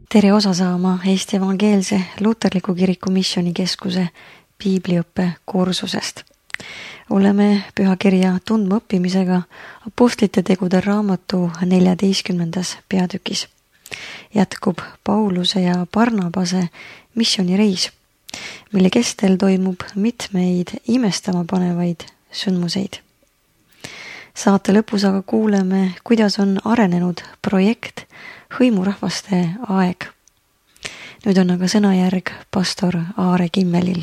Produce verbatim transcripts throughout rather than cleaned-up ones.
Tere osa saama Eesti Evangeelse Luterliku Kiriku Missioonikeskuse piibliõppe kursusest. Oleme pühakirja tundma õppimisega Apostlite tegude raamatu neljateistkümnendas peatükis. Jätkub Pauluse ja Barnabase missioonireis, mille kestel toimub mitmeid imestama panevaid sündmuseid. Saate lõpus aga kuuleme, kuidas on arenenud projekt Hõimurahvaste aeg. Nüüd on aga sõnajärg pastor Aare Kimmelil.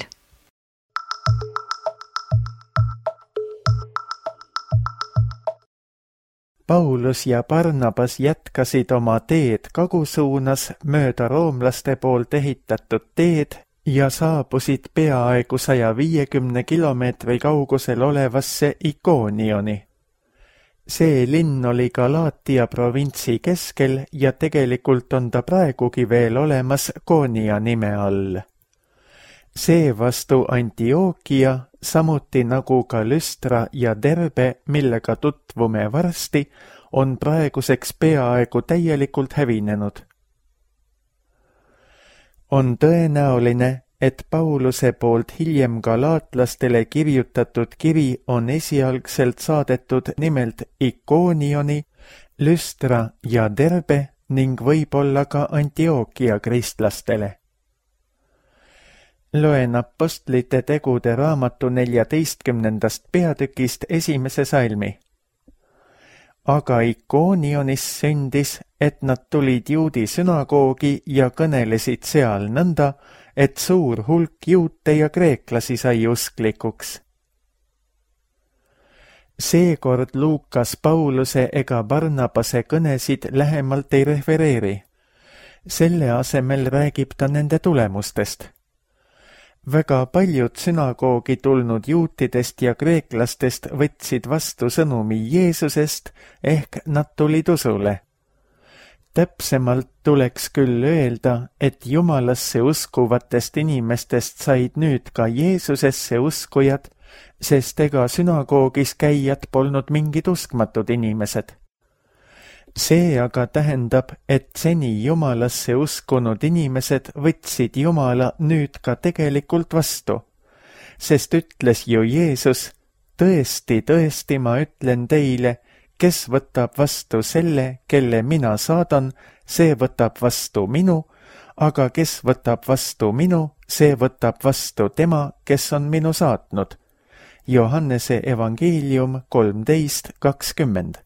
Paulus ja Barnabas jätkasid oma teed kagusuunas mööda roomlaste poolt ehitatud teed ja saabusid peaaegu saja viiekümne kilomeetri kaugusel olevasse Ikonioni. See linn oli Galaatia provintsi keskel ja tegelikult on ta praegugi veel olemas Konia nime all. Seevastu Antiokia, samuti nagu ka Lystra ja Derbe, millega tutvume varsti, on praeguseks peaaegu täielikult hävinenud. On tõenäoline, et Pauluse poolt hiljem galaatlastele kirjutatud kiri on esialgselt saadetud nimelt Ikonioni, Lystra ja Derbe ning võib-olla ka Antiokia kristlastele. Loen Apostlite tegude raamatu neljateistkümnendast peatükist esimese salmi. Aga Ikonionis sündis, et nad tulid juudi sünagoogi ja kõnelesid seal nõnda, et suur hulk juute ja kreeklasi sai usklikuks. Seekord Luukas Pauluse ega Barnabase kõnesid lähemalt ei refereeri. Selle asemel räägib ta nende tulemustest. Väga paljud sünagoogi tulnud juutidest ja kreeklastest võtsid vastu sõnumi Jeesusest, ehk nad tulid usule. Täpsemalt tuleks küll öelda, et Jumalasse uskuvatest inimestest said nüüd ka Jeesusesse uskujad, sest ega sünagoogis käijad polnud mingid uskmatud inimesed. See aga tähendab, et seni Jumalasse uskunud inimesed võtsid Jumala nüüd ka tegelikult vastu, sest ütles ju Jeesus, tõesti, tõesti ma ütlen teile, kes võtab vastu selle, kelle mina saadan, see võtab vastu minu, aga kes võtab vastu minu, see võtab vastu tema, kes on minu saatnud. Johannese evangeelium kolmteist kakskümmend.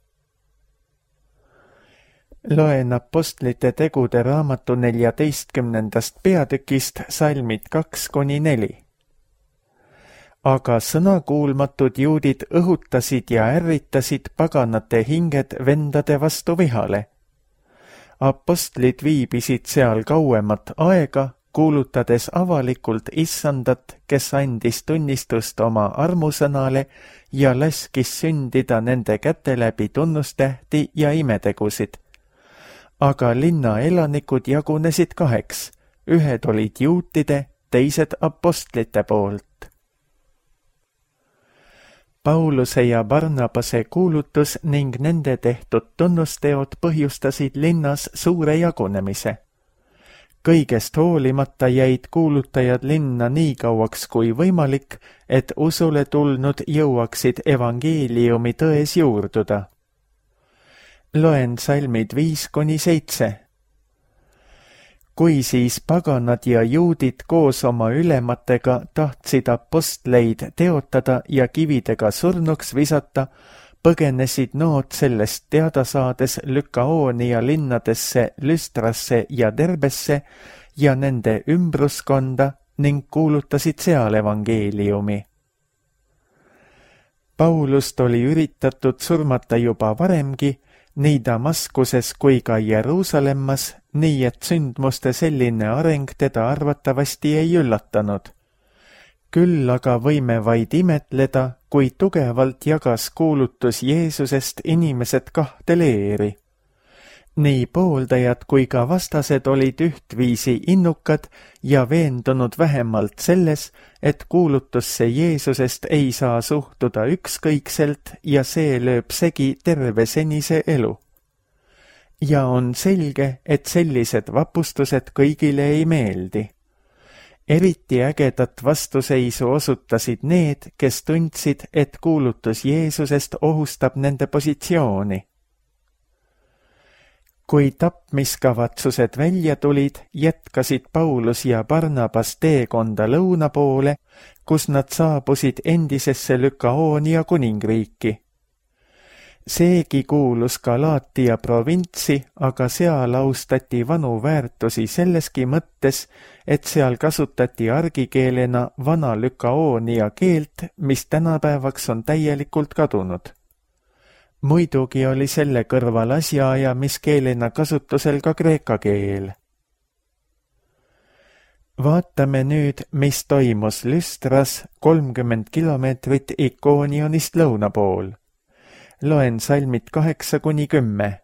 Loen Apostlite tegude raamatu neljateistkümnendast peatükist salmid kaks kuni neli. Aga sõnakuulmatud juudid õhutasid ja ärritasid paganate hinged vendade vastu vihale. Apostlid viibisid seal kauemat aega, kuulutades avalikult issandat, kes andis tunnistust oma armusõnale ja laskis sündida nende käte läbi tunnustähti ja imetegusid. Aga linna elanikud jagunesid kaheks, ühed olid juutide, teised apostlite poolt. Pauluse ja Barnabase kuulutus ning nende tehtud tunnusteod põhjustasid linnas suure jagunemise. Kõigest hoolimata jäid kuulutajad linna nii kauaks kui võimalik, et usule tulnud jõuaksid evangeeliumi tões juurduda. Loen salmid viis kuni seitse. Kui siis paganad ja juudid koos oma ülematega tahtsid apostleid teotada ja kividega surnuks visata, põgenesid nood sellest teada saades Lükaoonia linnadesse, Lystrasse ja Derbesse ja nende ümbruskonda ning kuulutasid seal evangeeliumi. Paulust oli üritatud surmata juba varemgi, nii Damaskuses kui ka Jeruusalemmas, nii et sündmuste selline areng teda arvatavasti ei üllatanud. Küll aga võime vaid imetleda, kui tugevalt jagas kuulutus Jeesusest inimesed kahte leeri. Nii pooldajad kui ka vastased olid ühtviisi innukad ja veendunud vähemalt selles, et kuulutusse Jeesusest ei saa suhtuda ükskõikselt ja see lööb segi terve senise elu. ja on selge, et sellised vapustused kõigile ei meeldi. Eriti ägedat vastuseisu osutasid need, kes tundsid, et kuulutus Jeesusest ohustab nende positsiooni. Kui tapmiskavatsused välja tulid, jätkasid Paulus ja Barnabas teekonda lõuna poole, kus nad saabusid endisesse Lykaonia kuningriiki. Seegi kuulus Galaatia provintsi, aga seal austati vanu väärtusi selleski mõttes, et seal kasutati argikeelena vana Lykaonia keelt, mis tänapäevaks on täielikult kadunud. Muidugi oli selle kõrval asjaajamiskeelena kasutusel ka kreeka keel. Vaatame nüüd, mis toimus Lystras kolmkümmend kilomeetrit Ikonionist lõuna pool. Loen salmid kaheksa kuni kümme.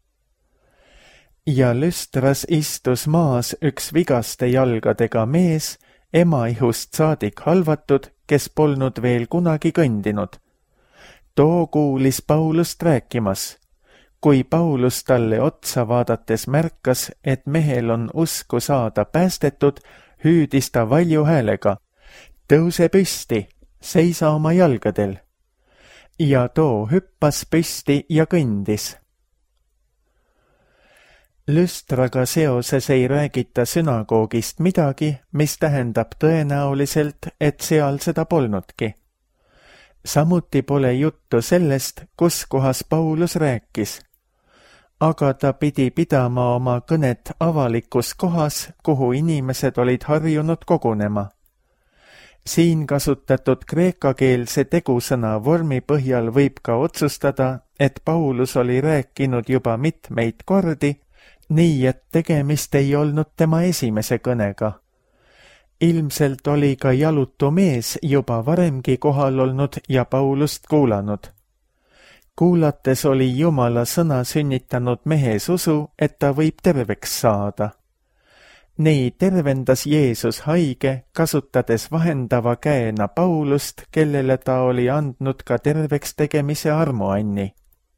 Ja Lystras istus maas üks vigaste jalgadega mees, ema ihust saadik halvatud, kes polnud veel kunagi kõndinud. Too kuulis Paulust rääkimas. Kui Paulus talle otsa vaadates märkas, et mehel on usku saada päästetud, hüüdis ta valju häälega. Tõuse püsti, seisa oma jalgadel. Ja too hüppas püsti ja kõndis. Lystraga seoses ei räägita sünagoogist midagi, mis tähendab tõenäoliselt, et seal seda polnudki. Samuti pole juttu sellest, kus kohas Paulus rääkis. Aga ta pidi pidama oma kõnet avalikus kohas, kuhu inimesed olid harjunud kogunema. Siin kasutatud kreekakeelse tegusõna vormi põhjal võib ka otsustada, et Paulus oli rääkinud juba mitmeid kordi, nii et tegemist ei olnud tema esimese kõnega. Ilmselt oli ka jalutu mees juba varemgi kohal olnud ja Paulust kuulanud. Kuulates oli Jumala sõna sünnitanud mehes usu, et ta võib terveks saada. Nii tervendas Jeesus haige, kasutades vahendava käena Paulust, kellele ta oli andnud ka terveks tegemise armuanni.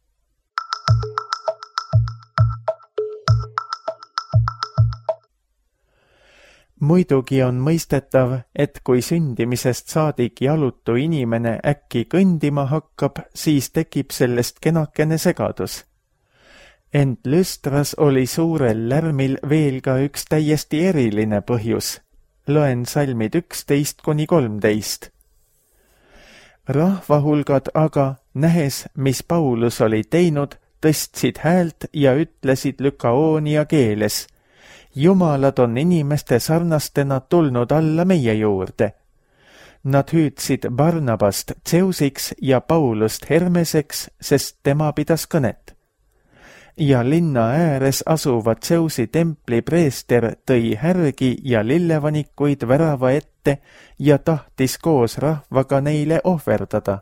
Muidugi on mõistetav, et kui sündimisest saadik jalutu inimene äkki kõndima hakkab, siis tekib sellest kenakene segadus. Ent Lystras oli suurel lärmil veel ka üks täiesti eriline põhjus. Loen salmid üksteist kuni kolmteist. Rahvahulgad aga, nähes, mis Paulus oli teinud, tõstsid häält ja ütlesid Lykaonia keeles. Jumalad on inimeste sarnastena tulnud alla meie juurde. Nad hüüdsid Barnabast Zeusiks ja Paulust Hermeseks, sest tema pidas kõnet. Ja linna ääres asuva Zeusi templi preester tõi härgi ja lillevanikuid värava ette ja tahtis koos rahvaga neile ohverdada.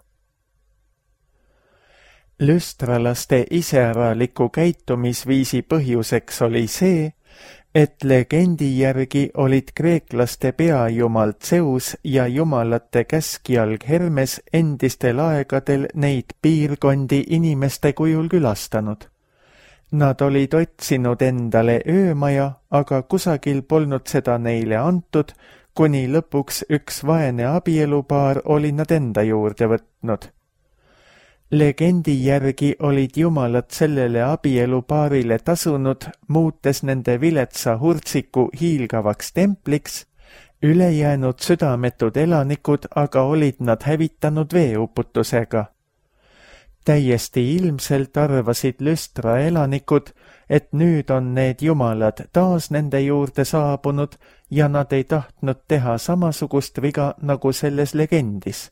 Lystralaste iseäraliku käitumisviisi põhjuseks oli see, et legendi järgi olid kreeklaste peajumal Zeus ja jumalate käskjalg Hermes endistel aegadel neid piirkondi inimeste kujul külastanud. Nad olid otsinud endale öömaja, aga kusagil polnud seda neile antud, kuni lõpuks üks vaene abielupaar oli nad enda juurde võtnud. Legendi järgi olid jumalad sellele abielupaarile tasunud, muutes nende viletsa hurtsiku hiilgavaks templiks, ülejäänud südametud elanikud aga olid nad hävitanud veeuputusega. Täiesti ilmselt arvasid Lystra elanikud, et nüüd on need jumalad taas nende juurde saabunud ja nad ei tahtnud teha samasugust viga nagu selles legendis.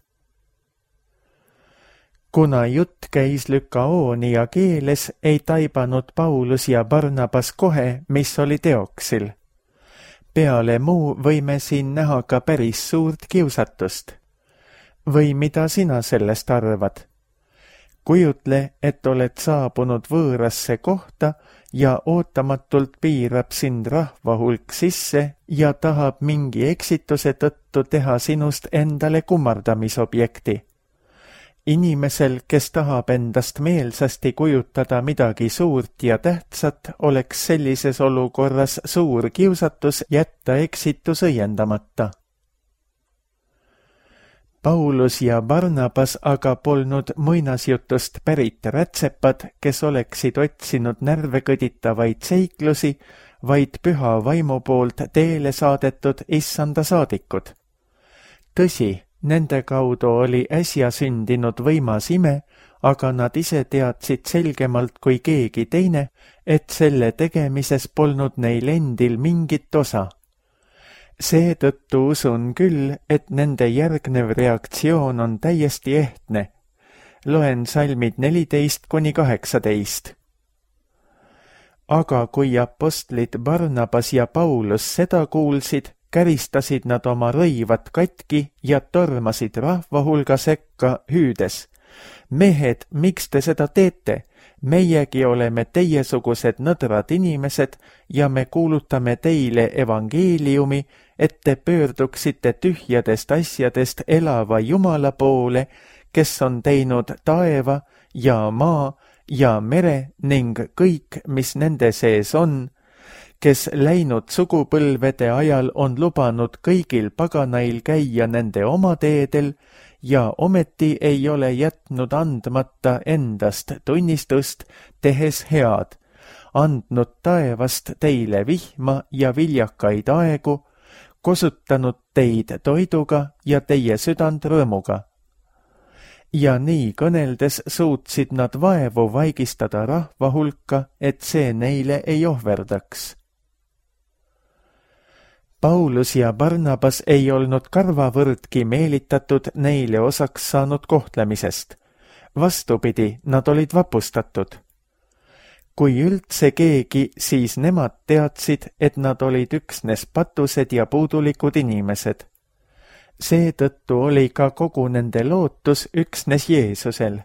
Kuna jutt käis Lykaonia keeles, ei taibanud Paulus ja Barnabas kohe, mis oli teoksil. Peale muu võime siin näha ka päris suurt kiusatust. Või mida sina sellest arvad? Kujutle, et oled saabunud võõrasse kohta ja ootamatult piirab sind rahvahulk sisse ja tahab mingi eksituse tõttu teha sinust endale kummardamisobjekti. Inimesel, kes tahab endast meelsasti kujutada midagi suurt ja tähtsat, oleks sellises olukorras suur kiusatus jätta eksitus õiendamata. Paulus ja Barnabas aga polnud muinasjutust pärit rätsepad, kes oleksid otsinud närve kõditavaid seiklusi, vaid püha vaimu poolt teele saadetud issanda saadikud. Tõsi, nende kaudu oli äsja sündinud võimas ime, aga nad ise teadsid selgemalt kui keegi teine, et selle tegemises polnud neil endil mingit osa. Seetõttu usun küll, et nende järgnev reaktsioon on täiesti ehtne. Loen salmid neliteist kuni kaheksateist. Aga kui apostlid Barnabas ja Paulus seda kuulsid, käristasid nad oma rõivad katki ja tormasid rahva hulga sekka hüüdes. Mehed, miks te seda teete? Meiegi oleme teiesugused nõdrad inimesed ja me kuulutame teile evangeeliumi, et te pöörduksite tühjadest asjadest elava Jumala poole, kes on teinud taeva ja maa ja mere ning kõik, mis nende sees on, kes läinud sugupõlvede ajal on lubanud kõigil paganail käia nende oma teedel ja ometi ei ole jätnud andmata endast tunnistust, tehes head, andnud taevast teile vihma ja viljakaid aegu, kosutanud teid toiduga ja teie südant rõõmuga. Ja nii kõneldes suutsid nad vaevu vaigistada rahva hulka, et see neile ei ohverdaks. Paulus ja Barnabas ei olnud karvavõrdki meelitatud neile osaks saanud kohtlemisest. Vastupidi, nad olid vapustatud. Kui üldse keegi, siis nemad teadsid, et nad olid üksnes patused ja puudulikud inimesed. Seetõttu oli ka kogu nende lootus üksnes Jeesusel.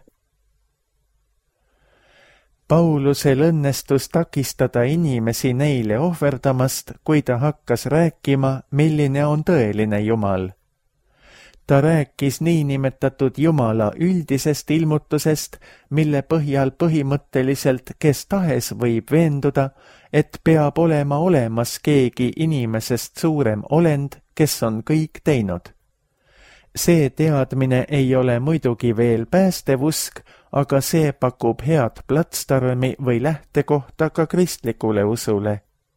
Paulusel õnnestus takistada inimesi neile ohverdamast, kui ta hakkas rääkima, milline on tõeline Jumal. Ta rääkis niinimetatud Jumala üldisest ilmutusest, mille põhjal põhimõtteliselt kes tahes võib veenduda, et peab olema olemas keegi inimesest suurem olend, kes on kõik teinud. See teadmine ei ole muidugi veel päästev usk, aga see pakub head platsdarmi või lähtekohta ka kristlikule usule.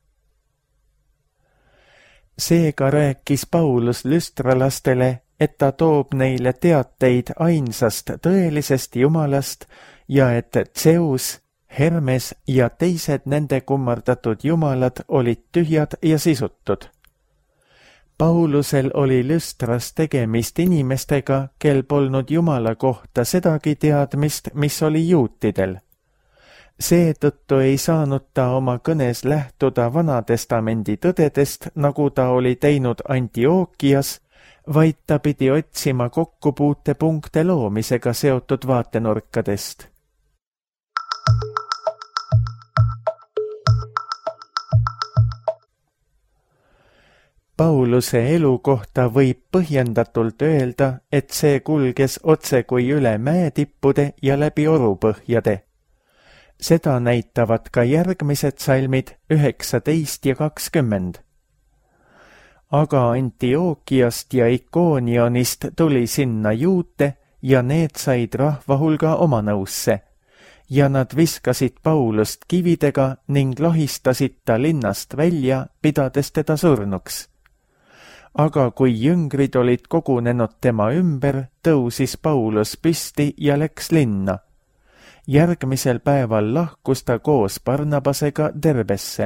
Seega rääkis Paulus lüstralastele, et ta toob neile teateid ainsast tõelisest Jumalast ja et Zeus, Hermes ja teised nende kummardatud jumalad olid tühjad ja sisutud. Paulusel oli Lüstras tegemist inimestega, kel polnud Jumala kohta sedagi teadmist, mis oli juutidel. Seetõttu ei saanud ta oma kõnes lähtuda Vanatestamendi tõdedest, nagu ta oli teinud Antiookias, vaid ta pidi otsima kokkupuutepunkte loomisega seotud vaatenurkadest. Pauluse elu kohta võib põhjendatult öelda, et see kulges otse kui üle mäetippude ja läbi orupõhjade. Seda näitavad ka järgmised salmid üheksateist ja kakskümmend. Aga Antiookiast ja Ikoonionist tuli sinna juute ja need said rahva hulga oma nõusse. Ja nad viskasid Paulust kividega ning lahistasid ta linnast välja, pidades teda surnuks. Aga kui jüngrid olid kogunenud tema ümber, tõusis Paulus püsti ja läks linna. Järgmisel päeval lahkus ta koos Barnabasega Derbesse.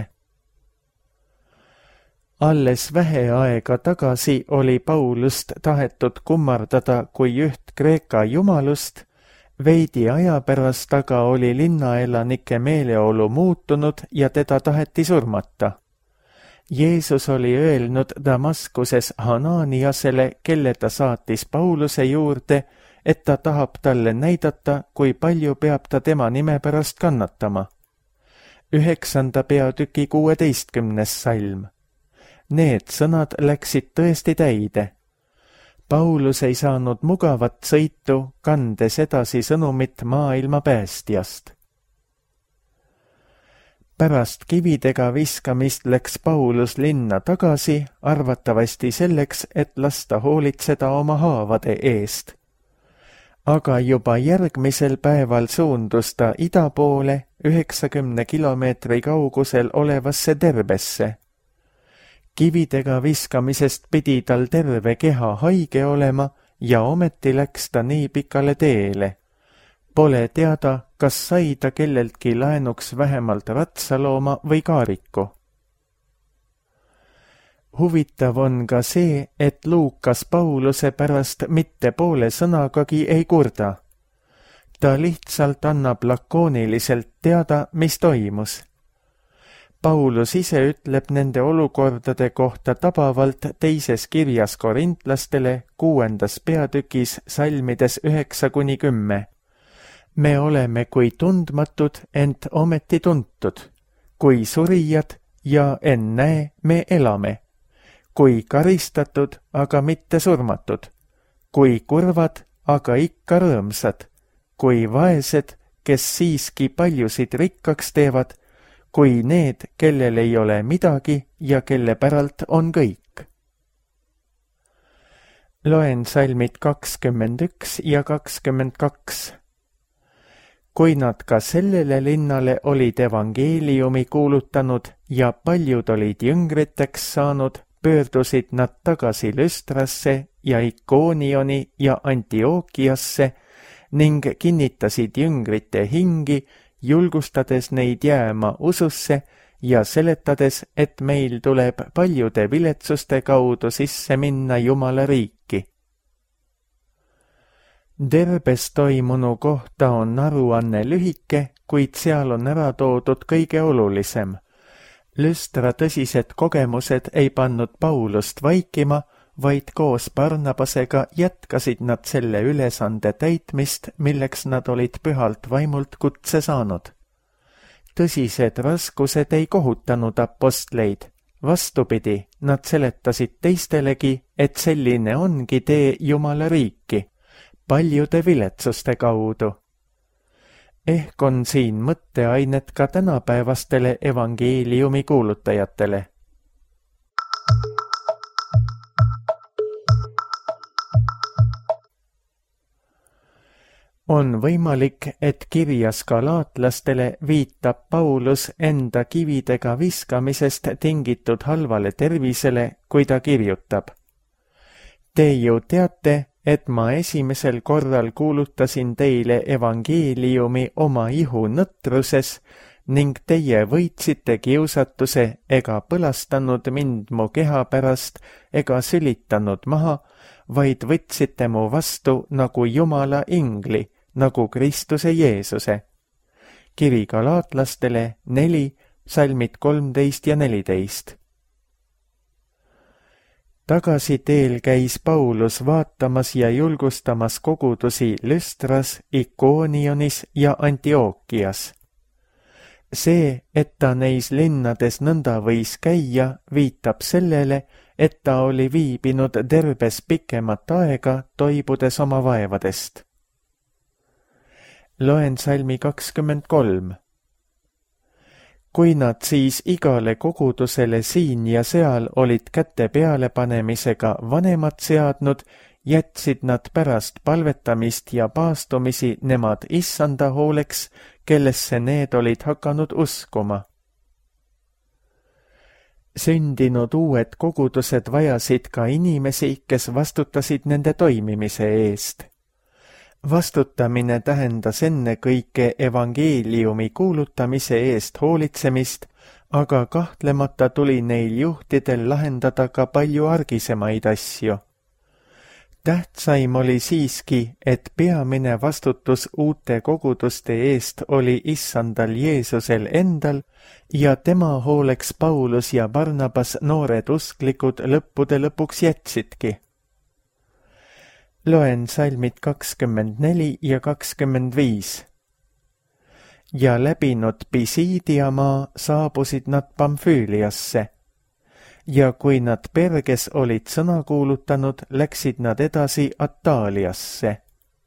Alles vähe aega tagasi oli Paulust tahetud kummardada kui üht Kreeka jumalust, veidi aja pärast aga oli linnaelanike meeleolu muutunud ja teda taheti surmata. Jeesus oli öelnud Damaskuses Hananiasele, kelle ta saatis Pauluse juurde, et ta tahab talle näidata, kui palju peab ta tema nime pärast kannatama. Üheksanda peatüki kuueteistkümnes salm. Need sõnad läksid tõesti täide. Paulus ei saanud mugavat sõitu, kandes edasi sõnumit maailma päästjast. Pärast kividega viskamist läks Paulus linna tagasi, arvatavasti selleks, et lasta hoolitseda oma haavade eest. Aga juba järgmisel päeval suundus ta ida poole üheksakümne kilomeetri kaugusel olevasse Derbesse. Kividega viskamisest pidi tal terve keha haige olema ja ometi läks ta nii pikale teele. Pole teada, kas sai ta kelleltki laenuks vähemalt ratsalooma või kaariku. Huvitav on ka see, et Luukas Pauluse pärast mitte poole sõnagagi ei kurda. Ta lihtsalt annab lakooniliselt teada, mis toimus. Paulus ise ütleb nende olukordade kohta tabavalt teises kirjas korintlastele kuuendas peatükis salmides üheksa kuni kümme. Me oleme kui tundmatud, ent ometi tuntud, kui surijad ja ennäe me elame, kui karistatud, aga mitte surmatud, kui kurvad, aga ikka rõõmsad, kui vaesed, kes siiski paljusid rikkaks teevad, kui need, kellel ei ole midagi ja kelle päralt on kõik. Loen salmid kakskümmend üks ja kakskümmend kaks. Kui nad ka sellele linnale olid evangeeliumi kuulutanud ja paljud olid jüngriteks saanud, pöördusid nad tagasi Lüstrasse ja Ikoonioni ja Antiookiasse ning kinnitasid jüngrite hingi, julgustades neid jääma ususse ja seletades, et meil tuleb paljude viletsuste kaudu sisse minna Jumala riiki. Derbes toimunu kohta on aruanne lühike, kuid seal on ära toodud kõige olulisem. Lüstra tõsised kogemused ei pannud Paulust vaikima, vaid koos Barnabasega jätkasid nad selle ülesande täitmist, milleks nad olid pühalt vaimult kutse saanud. Tõsised raskused ei kohutanud apostleid. Vastupidi, nad seletasid teistelegi, et selline ongi tee Jumala riiki, paljude viletsuste kaudu. Ehk on siin mõtteainet ka tänapäevastele evangeeliumi kuulutajatele. On võimalik, et kirjas galaatlastele viitab Paulus enda kividega viskamisest tingitud halvale tervisele, kui ta kirjutab. Te ju teate, et ma esimesel korral kuulutasin teile evangeeliumi oma ihu nõtruses ning teie võitsite kiusatuse ega põlastanud mind mu keha pärast ega sülitanud maha, vaid võtsite mu vastu nagu Jumala ingli, nagu Kristuse Jeesuse. Kiri galaatlastele neli, salmid kolmteist ja neliteist. Tagasi teel käis Paulus vaatamas ja julgustamas kogudusi Lüstras, Ikoonionis ja Antiookias. See, et ta neis linnades nõnda võis käia, viitab sellele, et ta oli viibinud Derbes pikemat aega, toibudes oma vaevadest. Loen salmi kakskümmend kolm. Kui nad siis igale kogudusele siin ja seal olid käte pealepanemisega vanemad seadnud, jätsid nad pärast palvetamist ja paastumisi nemad issanda hooleks, kellesse need olid hakanud uskuma. Sündinud uued kogudused vajasid ka inimesi, kes vastutasid nende toimimise eest. Vastutamine tähendas ennekõike evangeeliumi kuulutamise eest hoolitsemist, aga kahtlemata tuli neil juhtidel lahendada ka palju argisemaid asju. Tähtsaim oli siiski, et peamine vastutus uute koguduste eest oli issandal Jeesusel endal ja tema hooleks Paulus ja Barnabas noored usklikud lõppude lõpuks jätsidki. Loen salmid kakskümmend neli ja kakskümmend viis. Ja läbinud Pisiidia maa saabusid nad Pamfüüliasse. ja kui nad Perges olid sõna kuulutanud, läksid nad edasi Ataaliasse.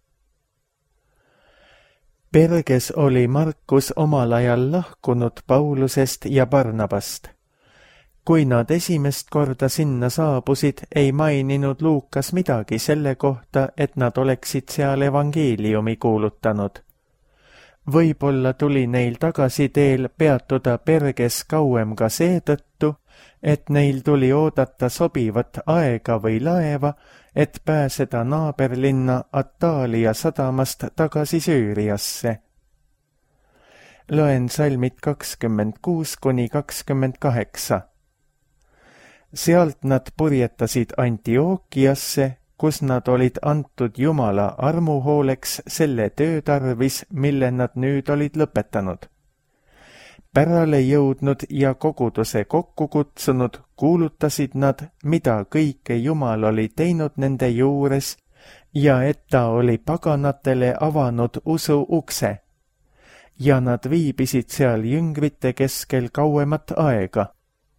Perges oli Markus omal ajal lahkunud Paulusest ja Barnabast. Kui nad esimest korda sinna saabusid, ei maininud Luukas midagi selle kohta, et nad oleksid seal evangeeliumi kuulutanud. Võib-olla tuli neil tagasiteel peatuda Perges kauem ka seetõttu, et neil tuli oodata sobivat aega või laeva, et pääseda naaberlinna Ataalia sadamast tagasi Süüriasse. Loen salmid kakskümmend kuus kuni kakskümmend kaheksa. Sealt nad purjetasid Antiookiasse, kus nad olid antud Jumala armuhooleks selle töö tarvis, mille nad nüüd olid lõpetanud. Pärale jõudnud ja koguduse kokku kutsunud, kuulutasid nad, mida kõike Jumal oli teinud nende juures ja et ta oli paganatele avanud usu ukse. Ja nad viibisid seal jüngrite keskel kauemat aega.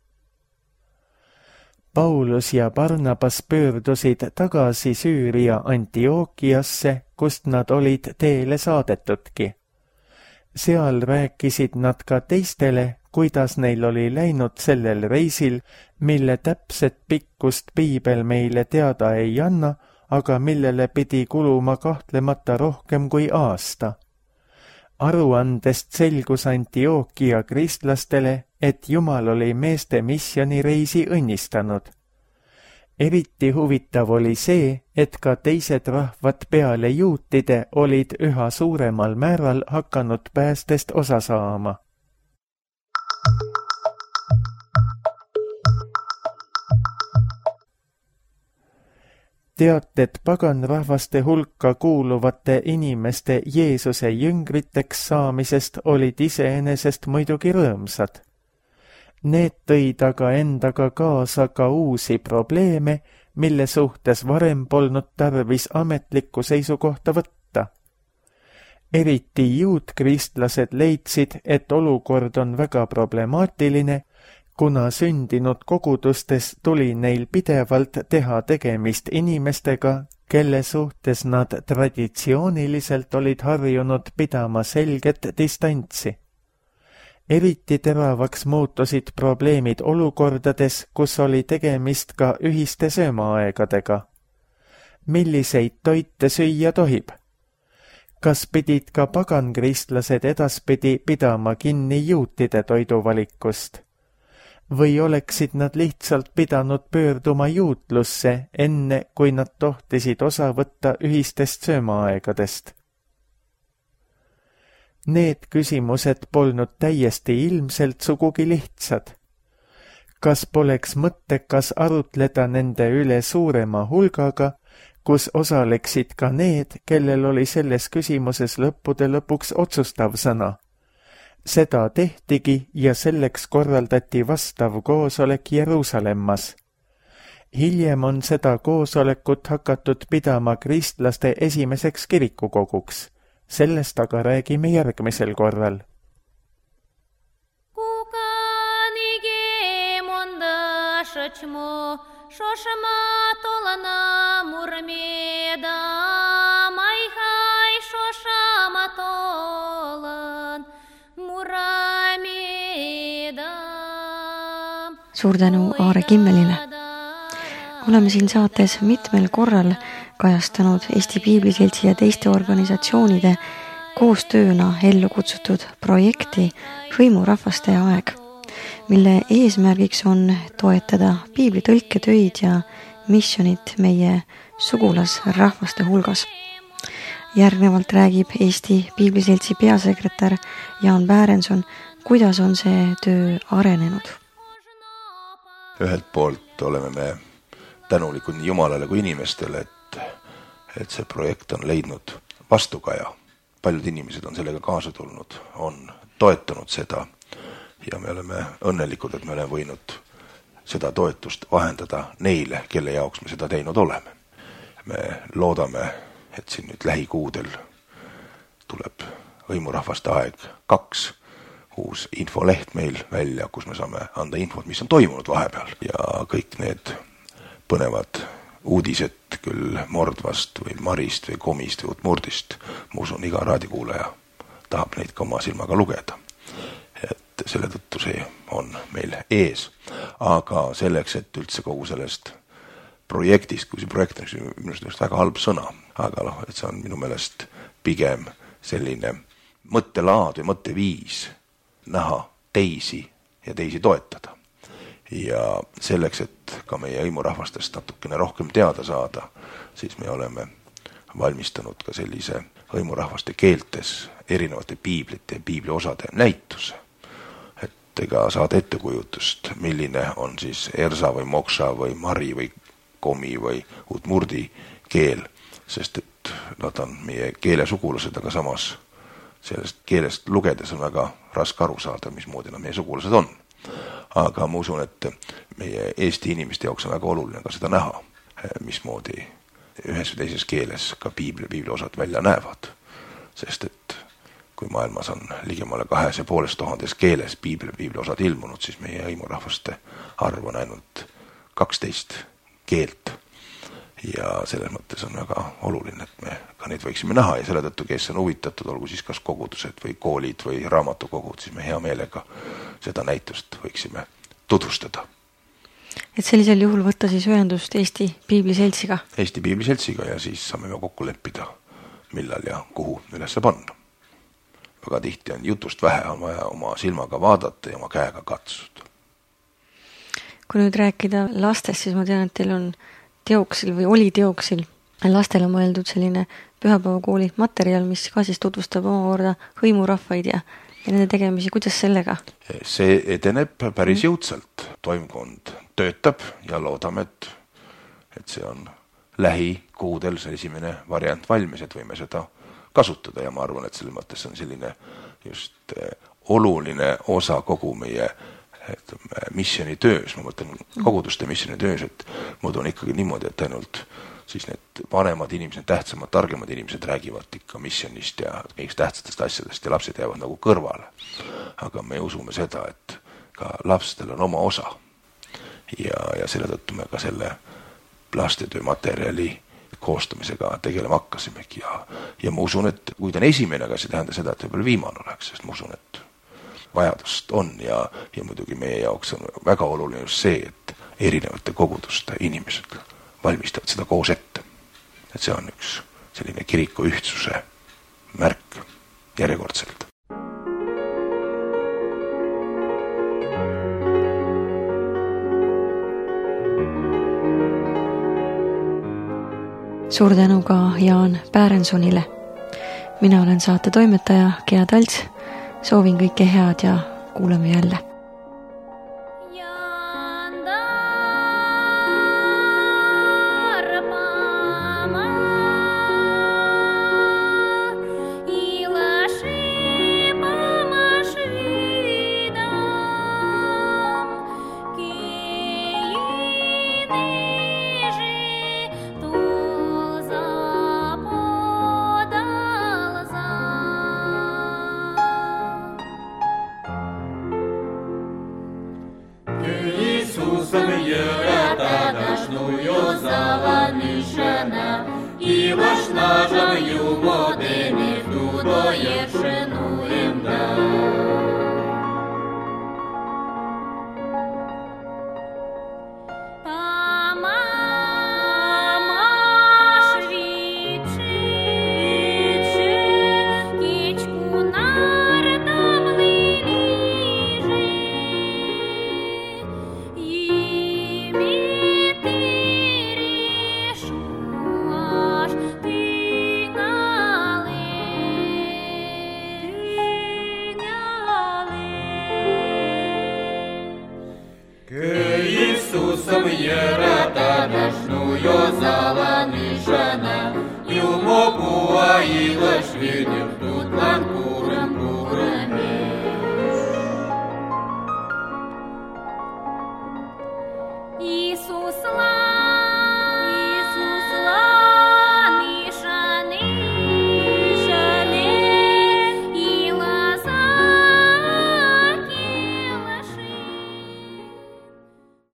Paulus ja Barnabas pöördusid tagasi Süüria Antiookiasse, kust nad olid teele saadetudki. Seal rääkisid nad ka teistele, kuidas neil oli läinud sellel reisil, mille täpset pikkust piibel meile teada ei anna, aga millele pidi kuluma kahtlemata rohkem kui aasta. Aruandest selgus Antiookia kristlastele, et Jumal oli meeste missionireisi õnnistanud. Eriti huvitav oli see, et ka teised rahvad peale juutide olid üha suuremal määral hakanud päästest osa saama. Teated paganrahvaste hulka kuuluvate inimeste Jeesuse jüngriteks saamisest olid iseenesest muidugi rõõmsad. Need tõid aga endaga kaasa ka uusi probleeme, mille suhtes varem polnud tarvis ametlikku seisukohta võtta. Eriti juutkristlased leidsid, et olukord on väga problemaatiline, kuna sündinud kogudustes tuli neil pidevalt teha tegemist inimestega, kelle suhtes nad traditsiooniliselt olid harjunud pidama selget distantsi. Eriti teravaks muutusid probleemid olukordades, kus oli tegemist ka ühiste söömaaegadega. Milliseid toite süüa tohib? Kas pidid ka pagankristlased edaspidi pidama kinni juutide toiduvalikust? Või oleksid nad lihtsalt pidanud pöörduma juutlusse, enne kui nad tohtisid osa võtta ühistest söömaaegadest? Need küsimused polnud täiesti ilmselt sugugi lihtsad. Kas poleks mõttekas arutleda nende üle suurema hulgaga, kus osaleksid ka need, kellel oli selles küsimuses lõppude lõpuks otsustav sõna? Seda tehtigi ja selleks korraldati vastav koosolek Jeruusalemmas. Hiljem on seda koosolekut hakatud pidama kristlaste esimeseks kirikukoguks. Sellest aga räägime järgmisel korral. Suur tänu Aare Kimmelile. Oleme siin saates mitmel korral kajastanud Eesti Piibliseltsi ja teiste organisatsioonide koostööna ellu kutsutud projekti Hõimurahvaste aeg, mille eesmärgiks on toetada piiblitõlketöid ja missionit meie sugulasrahvaste hulgas. Järgnevalt räägib Eesti Piibliseltsi peasekretär Jaan Bäärenson, kuidas on see töö arenenud. Ühelt poolt oleme me tänulikud nii Jumalale kui inimestele, et, et see projekt on leidnud vastukaja. Paljud inimesed on sellega kaasa tulnud, on toetanud seda ja me oleme õnnelikud, et me oleme võinud seda toetust vahendada neile, kelle jaoks me seda teinud oleme. Me loodame, et siin nüüd lähikuudel tuleb Hõimurahvaste aeg kaks uus infoleht meil välja, kus me saame anda infot, mis on toimunud vahepeal ja kõik need põnevad uudised küll Mordvast või Marist või Komist või Udmurdist, ma usun, iga raadikuulaja tahab neid ka oma silmaga lugeda. Et selle tõttu see on meil ees. Aga selleks, et üldse kogu sellest projektist, kui see projekt on minu just väga halb sõna, aga noh, et see on minu meelest pigem selline mõttelaad või mõtteviis näha teisi ja teisi toetada. Ja selleks, et ka meie hõimurahvastest natukene rohkem teada saada, siis me oleme valmistanud ka sellise hõimurahvaste keeltes erinevate piiblite ja piibliosade näituse. Et ega saada ettekujutust, milline on siis Ersa või Moksa või Mari või Komi või Udmurdi keel, sest et nad on meie keelesugulased, aga samas sellest keelest lugedes on väga raske aru saada, mismoodi nad meie sugulased on. Aga ma usun, et meie Eesti inimeste jaoks on väga oluline ka seda näha, mismoodi ühes või teises keeles ka piibli, piibli osad välja näevad. Sest et kui maailmas on ligemale kahes ja poolest tuhandes keeles piibli, piibli osad ilmunud, siis meie hõimurahvaste arv on ainult kaksteist keelt. Ja selles mõttes on väga oluline, et me ka neid võiksime näha ja selle tõttu, kes on huvitatud, olgu siis kas kogudused või koolid või raamatukogud, siis me hea meelega seda näitust võiksime tutvustada. Et sellisel juhul võtta siis ühendust Eesti Piibliseltsiga? Eesti Piibliseltsiga ja siis saame me kokku leppida, millal ja kuhu üles panna. Väga tihti on jutust vähe, on vaja oma silmaga vaadata ja oma käega katsuda. Kui nüüd rääkida lastest, siis ma tean, et teil on teoksil või oli teoksil. Lastele on mõeldud selline pühapäevakooli materjal, mis ka siis tutvustab omakorda hõimurahvaid ja, ja nende tegemisi. Kuidas sellega? See edeneb päris jõudsalt. Toimkond töötab ja loodame, et, et see on lähikuudel see esimene variant valmis, et võime seda kasutada ja ma arvan, et selle mõttes on selline just oluline osa kogu meie et missioni töös, ma mõtlen koguduste missioni töös, et muidu on ikkagi niimoodi, et ainult siis need vanemad inimesed, tähtsamad, targemad inimesed räägivad ikka missionist ja kõigist tähtsatest asjadest ja lapsed jäävad nagu kõrvale. Aga me usume seda, et ka lapstel on oma osa ja, ja selle tõttu me ka selle lastetöö materjali koostamisega tegelema hakkasimegi ja, ja ma usun, et kui ta on esimene, aga see tähenda seda, et võib-olla viimane oleks, sest ma usun, et vajadust on ja, ja muidugi meie jaoks on väga oluline just see, et erinevate koguduste inimesed valmistavad seda koos ette. Et see on üks selline kiriku ühtsuse märk järjekordselt. Suur tänu ka Jaan Päärensonile. Mina olen saate toimetaja Gea Talts. Soovin kõike head ja kuuleme jälle. Иисус